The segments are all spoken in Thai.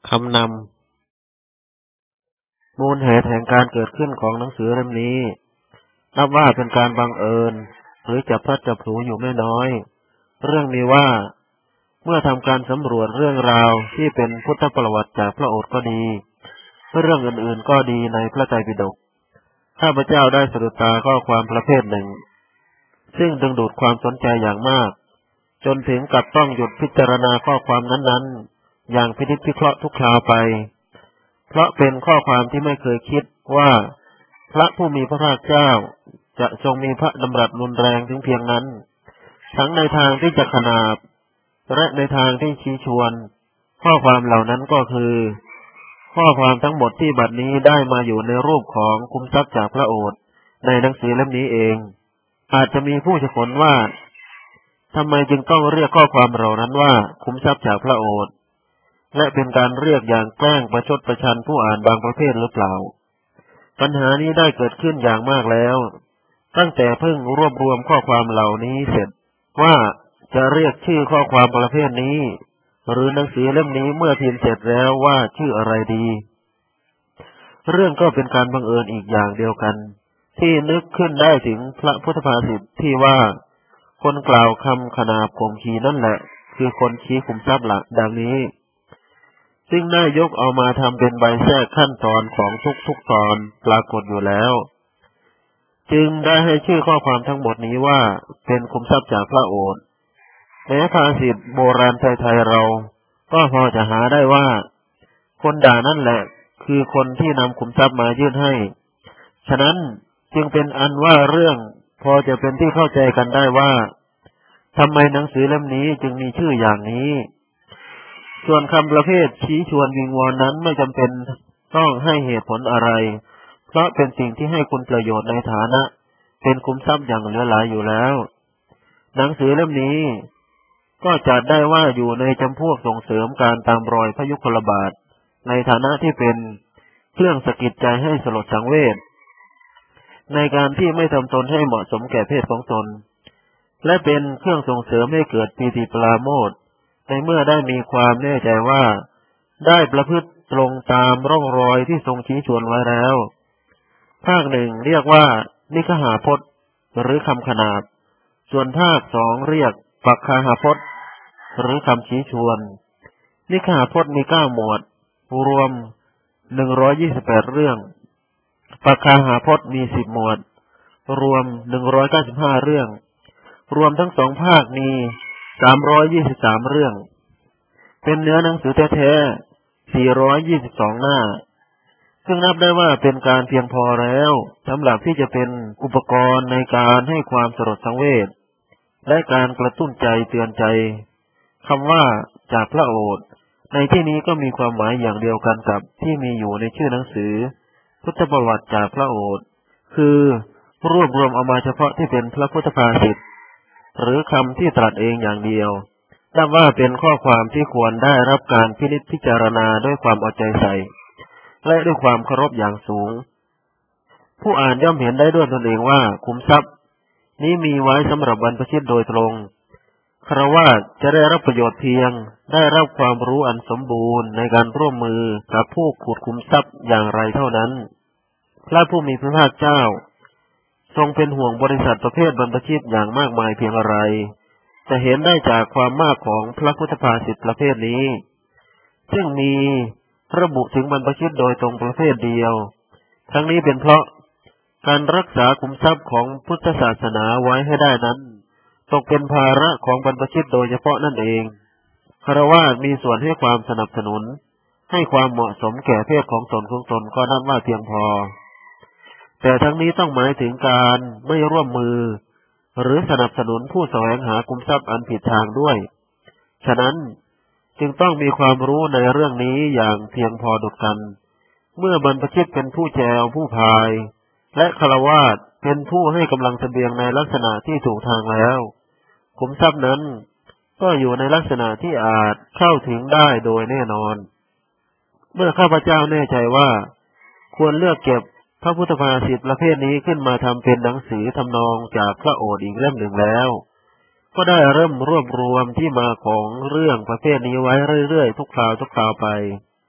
คำนำมูลเหตุแห่งการเกิดขึ้นของหนังสือเล่มนี้นับว่าเป็นการบังเอิญหรือจับพลัดจับผลูอยู่ไม่น้อยเรื่องมีว่าเมื่อทำการสำรวจเรื่องราวที่เป็นพุทธประวัติจากพระโอษฐ์ก็ดีเรื่องอื่นๆก็ดีในพระไตรปิฎกข้าพเจ้าได้สะดุดตาข้อความประเภทหนึ่งซึ่งดึงดูดความสนใจอย่างมากจนถึงกับต้องหยุดพิจารณาข้อความนั้นๆอย่างพินิจพิเคราะห์ทุกคราวไปเพราะเป็นข้อความที่ไม่เคยคิดว่าพระผู้มีพระภาคเจ้าจะทรงมีพระดำรัสรุนแรงถึงเพียงนั้นทั้งในทางที่จะขนาบและในทางที่ชี้ชวนข้อความเหล่านั้นก็คือข้อความทั้งหมดที่บัดนี้ได้มาอยู่ในรูปของคุมทรัพย์จากพระโอษฐ์ในหนังสือเล่มนี้เองอาจจะมีผู้ฉกนว่าทำไมจึงต้องเรียกข้อความเหล่านั้นว่าคุมทรัพย์จากพระโอษฐ์และเป็นการเรียกอย่างแกล้งประชดประชันผู้อ่านบางประเภทหรือเปล่าปัญหานี้ได้เกิดขึ้นอย่างมากแล้วตั้งแต่เพิ่งรวบรวมข้อความเหล่านี้เสร็จว่าจะเรียกชื่อข้อความประเภทนี้หรือหนังสือเล่มนี้เมื่อพิมพ์เสร็จแล้วว่าชื่ออะไรดีเรื่องก็เป็นการบังเอิญอีกอย่างเดียวกันที่นึกขึ้นได้ถึงพระพุทธภาษิตที่ว่าคนกล่าวคำขนาบข่มขีนั่นแหละคือคนชี้ขุมทรัพย์ละดังนี้ซึ่งได้ยกเอามาทำเป็นใบแทรกขั้นตอนของทุกตอนปรากฏอยู่แล้วจึงได้ให้ชื่อข้อความทั้งหมดนี้ว่าเป็นขุมทรัพย์จากพระโอษฐ์แม้ภาษิตโบราณไทยๆเราก็พอจะหาได้ว่าคนด่านั่นแหละคือคนที่นำขุมทรัพย์มายื่นให้ฉะนั้นจึงเป็นอันว่าเรื่องพอจะเป็นที่เข้าใจกันได้ว่าทำไมหนังสือเล่มนี้จึงมีชื่ออย่างนี้ส่วนคำประเภทชี้ชวนวิงวอนนั้นไม่จำเป็นต้องให้เหตุผลอะไรเพราะเป็นสิ่งที่ให้คุณประโยชน์ในฐานะเป็นคุ้มทรัพย์อย่างเหลือหลายอยู่แล้วหนังสือเล่มนี้ก็จัดได้ว่าอยู่ในจำพวกส่งเสริมการตามรอยพระยุคลบาทในฐานะที่เป็นเครื่องสะกิดใจให้สลดสังเวชในการที่ไม่ทำตนให้เหมาะสมแก่เพศของตนและเป็นเครื่องส่งเสริมให้เกิดปีติปราโมทย์ในเมื่อได้มีความแน่ใจว่าได้ประพฤติตรงตามร่องรอยที่ทรงชี้ชวนไว้แล้วภาคหนึ่งเรียกว่านิคหาพจน์หรือคำขนาบส่วนภาคสองเรียกปักคาหาพจน์หรือคำชี้ชวนนิคหาพจน์มี9หมวดรวม128เรื่องปักคาหาพจน์มี10หมวดรวม195เรื่องรวมทั้งสองภาคมี323เรื่องเป็นเนื้อหนังสือแท้ๆ422หน้าซึ่งนับได้ว่าเป็นการเพียงพอแล้วสำหรับที่จะเป็นอุปกรณ์ในการให้ความสลดสังเวชและการกระตุ้นใจเตือนใจคำว่าจากพระโอษฐ์ในที่นี้ก็มีความหมายอย่างเดียวกันกับที่มีอยู่ในชื่อหนังสือพุทธประวัติจากพระโอษฐ์คือรวบรวมเอามาเฉพาะที่เป็นพระพุทธภาษิตหรือคำที่ตรัสเองอย่างเดียวนับว่าเป็นข้อความที่ควรได้รับการพินิจพิจารณาด้วยความเอาใจใส่และด้วยความเคารพอย่างสูงผู้อ่านย่อมเห็นได้ด้วยตนเองว่าขุมทรัพย์นี้มีไว้สำหรับบรรพชิตโดยตรงฆราวาสจะได้รับประโยชน์เพียงได้รับความรู้อันสมบูรณ์ในการร่วมมือกับผู้ขุดขุมทรัพย์อย่างไรเท่านั้นพระผู้มีพระภาคเจ้าทรงเป็นห่วงบริษัทประเภทบรรพชิตอย่างมากมายเพียงอะไรจะเห็นได้จากความมากของพระพุทธภาษิตประเภทนี้ซึ่งมีระบุถึงบรรพชิตโดยตรงประเภทเดียวทั้งนี้เป็นเพราะการรักษาขุมทรัพย์ของพุทธศาสนาไว้ให้ได้นั้นตกเป็นภาระของบรรพชิตโดยเฉพาะนั่นเองฆราวาสมีส่วนให้ความสนับสนุนให้ความเหมาะสมแก่เพศของตนก็นับว่าเพียงพอแต่ทั้งนี้ต้องหมายถึงการไม่ร่วมมือหรือสนับสนุนผู้แสวงหาขุมทรัพย์อันผิดทางด้วยฉะนั้นจึงต้องมีความรู้ในเรื่องนี้อย่างเพียงพอดุจกันเมื่อบรรพชิตเป็นผู้แจวผู้พายและฆราวาสเป็นผู้ให้กำลังเสบียงในลักษณะที่ถูกทางแล้วขุมทรัพย์นั้นก็อยู่ในลักษณะที่อาจเข้าถึงได้โดยแน่นอนเมื่อข้าพเจ้าแน่ใจว่าควรเลือกเก็บพระพุทธภาษิตประเภทนี้ขึ้นมาทำเป็นหนังสือทำนองจากพระโอษฐ์อีกเล่มหนึ่งแล้วก็ได้เริ่มรวบรวมที่มาของเรื่องประเภทนี้ไว้เรื่อยๆทุกคราวไป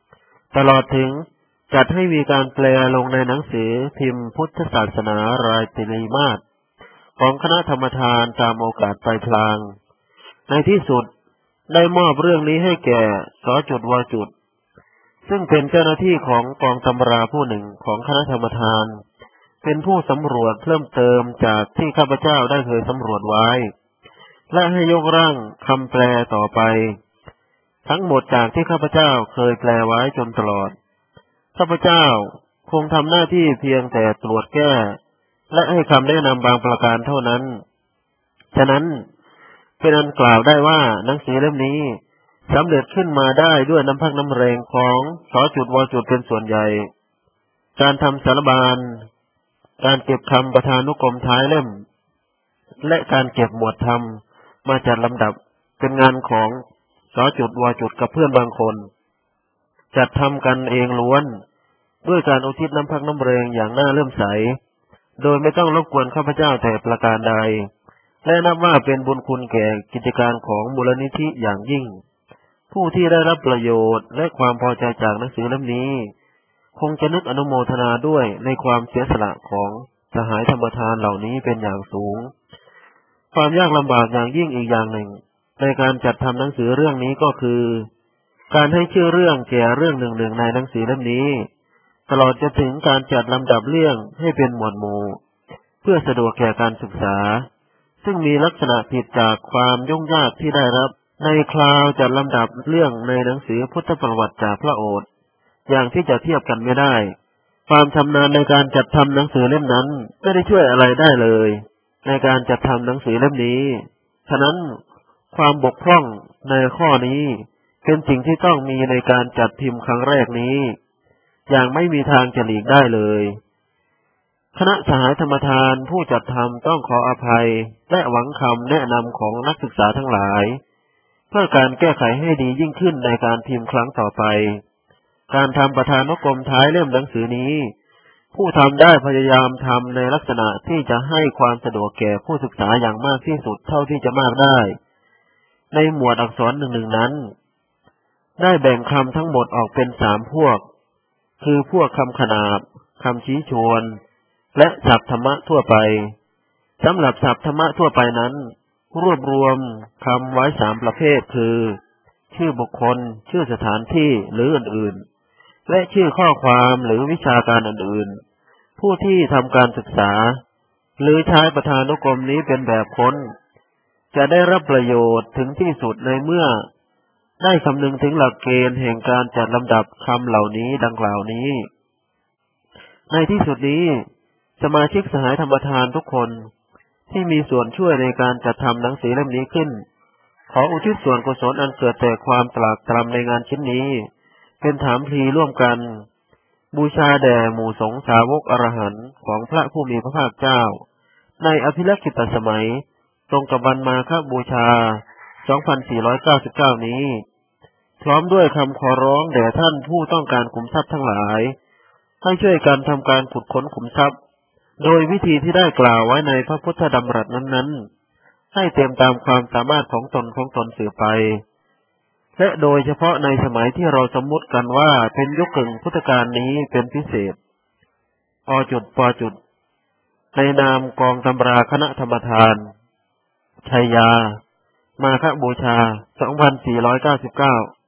ตลอดถึงจัดให้มีการแปลลงในหนังสือพิมพ์พุทธศาสนารายตรีมาสของคณะธรรมทานตามโอกาสปลายพลางในที่สุดได้มอบเรื่องนี้ให้แก่สจุดวจุดซึ่งเป็นเจ้าหน้าที่ของกองตำราผู้หนึ่งของคณะธรรมทานเป็นผู้สำรวจเพิ่มเติมจากที่ข้าพเจ้าได้เคยสำรวจไว้และให้ยกร่างคำแปลต่อไปทั้งหมดจากที่ข้าพเจ้าเคยแปลไว้จนตลอดข้าพเจ้าคงทำหน้าที่เพียงแต่ตรวจแก้และให้คำแนะนำบางประการเท่านั้นฉะนั้นเป็นอันกล่าวได้ว่าหนังสือเล่มนี้สำเร็จขึ้นมาได้ด้วยน้ำพักน้ำแรงของสจุดวจุดเป็นส่วนใหญ่การทำสารบานการเก็บคำประธานุกรมท้ายเล่มและการเก็บหมวดธรรมมาจัดลำดับเป็นงานของสจุดวจุดกับเพื่อนบางคนจัดทำกันเองล้วนด้วยการอุทิศน้ำพักน้ำแรงอย่างน่าเลื่อมใสโดยไม่ต้องรบกวนข้าพเจ้าแต่ประการใดและนับว่าเป็นบุญคุณแก่กิจการของมูลนิธิอย่างยิ่งผู้ที่ได้รับประโยชน์และความพอใจจากหนังสือเล่มนี้คงจะนึกอนุโมทนาด้วยในความเสียสละของสหายธรรมทานเหล่านี้เป็นอย่างสูงความยากลำบากอย่างยิ่งอีกอย่างหนึ่งในการจัดทำหนังสือเรื่องนี้ก็คือการให้ชื่อเรื่องแก่เรื่องหนึ่งในหนังสือเล่มนี้ตลอดจะถึงการจัดลำดับเรื่องให้เป็นหมวดหมู่เพื่อสะดวกแก่การศึกษาซึ่งมีลักษณะผิดจากความยุ่งยากที่ได้รับในคราวจัดลำดับเรื่องในหนังสือพุทธประวัติจากพระโอษฐ์อย่างที่จะเทียบกันไม่ได้ความชำนาญในการจัดทำหนังสือเล่มนั้นไม่ได้ช่วยอะไรได้เลยในการจัดทำหนังสือเล่มนี้ฉะนั้นความบกพร่องในข้อนี้เป็นสิ่งที่ต้องมีในการจัดพิมพ์ครั้งแรกนี้อย่างไม่มีทางจะหลีกได้เลยคณะสหายธรรมทานผู้จัดทำต้องขออภัยและหวังคำแนะนำของนักศึกษาทั้งหลายเพื่อการแก้ไขให้ดียิ่งขึ้นในการพิมพ์ครั้งต่อไปการทำประธานุกรมท้ายเล่มหนังสือนี้ผู้ทำได้พยายามทำในลักษณะที่จะให้ความสะดวกแก่ผู้ศึกษาอย่างมากที่สุดเท่าที่จะมากได้ในหมวดอักษรหนึ่งนั้นได้แบ่งคำทั้งหมดออกเป็น3 พวกคือพวกคำขนานบคำชี้ชวนและศัพท์ธรรมะทั่วไปสำหรับศัพท์ธรรมะทั่วไปนั้นรวบรวมคำไว้3 ประเภทคือชื่อบุคคลชื่อสถานที่หรืออื่นๆและชื่อข้อความหรือวิชาการอื่นๆผู้ที่ทำการศึกษาหรือใช้ประธานุกรมนี้เป็นแบบค้นจะได้รับประโยชน์ถึงที่สุดในเมื่อได้คำนึงถึงหลักเกณฑ์แห่งการจัดลำดับคำเหล่านี้ดังกล่าวนี้ในที่สุดนี้สมาชิกสหายธรรมทานทุกคนที่มีส่วนช่วยในการจัดทำหนังสือเล่มนี้ขึ้นขออุทิศส่วนกุศลอันเกิดแต่ความตรากตรำในงานชิ้นนี้เป็นถามพลีร่วมกันบูชาแด่หมู่สงฆ์สาวกอรหันต์ของพระผู้มีพระภาคเจ้าในอภิลักษิตสมัยตรงกับวันมาฆบูชา 2499 นี้พร้อมด้วยคำขอร้องแด่ท่านผู้ต้องการขุมทรัพย์ทั้งหลายให้ช่วยกันทำการขุดค้นขุมทรัพย์โดยวิธีที่ได้กล่าวไว้ในพระพุทธดำรัสนั้นๆให้เต็มตามความสามารถของตนสืบไปและโดยเฉพาะในสมัยที่เราสมมุติกันว่าเป็นยุคกึ่งพุทธกาลนี้เป็นพิเศษป.ในนามกองตำราคณะธรรมทานชัยยามาฆบูชา 2499